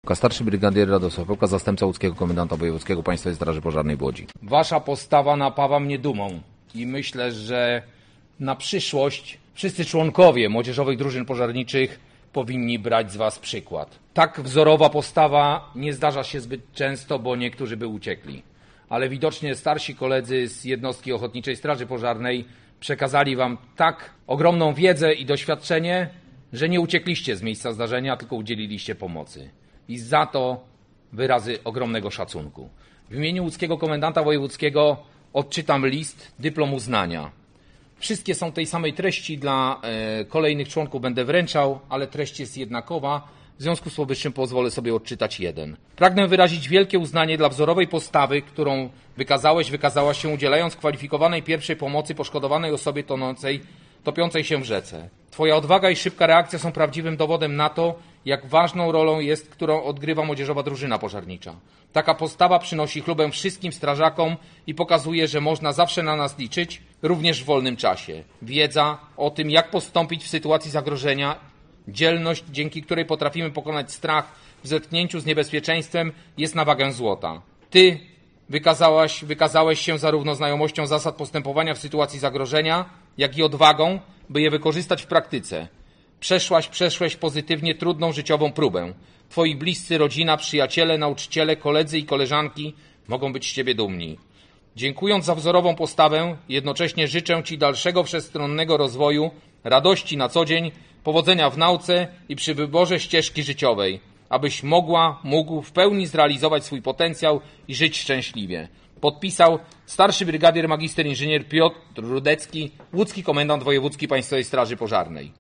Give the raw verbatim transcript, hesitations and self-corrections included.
Starszy brygadier Radosław Pełka, zastępca łódzkiego komendanta wojewódzkiego Państwowej Straży Pożarnej w Łodzi. Wasza postawa napawa mnie dumą i myślę, że na przyszłość wszyscy członkowie młodzieżowych drużyn pożarniczych powinni brać z was przykład. Tak wzorowa postawa nie zdarza się zbyt często, bo niektórzy by uciekli. Ale widocznie starsi koledzy z jednostki Ochotniczej Straży Pożarnej przekazali wam tak ogromną wiedzę i doświadczenie, że nie uciekliście z miejsca zdarzenia, tylko udzieliliście pomocy. I za to wyrazy ogromnego szacunku. W imieniu łódzkiego komendanta wojewódzkiego odczytam list, dyplom uznania. Wszystkie są tej samej treści, dla e, kolejnych członków będę wręczał, ale treść jest jednakowa, w związku z powyższym pozwolę sobie odczytać jeden. Pragnę wyrazić wielkie uznanie dla wzorowej postawy, którą wykazałeś, wykazałaś się, udzielając kwalifikowanej pierwszej pomocy poszkodowanej osobie tonącej, topiącej się w rzece. Twoja odwaga i szybka reakcja są prawdziwym dowodem na to, jak ważną rolą jest, którą odgrywa młodzieżowa drużyna pożarnicza. Taka postawa przynosi chlubę wszystkim strażakom i pokazuje, że można zawsze na nas liczyć, również w wolnym czasie. Wiedza o tym, jak postąpić w sytuacji zagrożenia, dzielność, dzięki której potrafimy pokonać strach w zetknięciu z niebezpieczeństwem, jest na wagę złota. Ty wykazałaś, wykazałeś się zarówno znajomością zasad postępowania w sytuacji zagrożenia, jak i odwagą, by je wykorzystać w praktyce. Przeszłaś, przeszłeś pozytywnie trudną życiową próbę. Twoi bliscy, rodzina, przyjaciele, nauczyciele, koledzy i koleżanki mogą być z ciebie dumni. Dziękując za wzorową postawę, jednocześnie życzę ci dalszego wszechstronnego rozwoju, radości na co dzień, powodzenia w nauce i przy wyborze ścieżki życiowej, abyś mogła, mógł w pełni zrealizować swój potencjał i żyć szczęśliwie. Podpisał starszy brygadier magister inżynier Piotr Rudecki, łódzki komendant wojewódzki Państwowej Straży Pożarnej.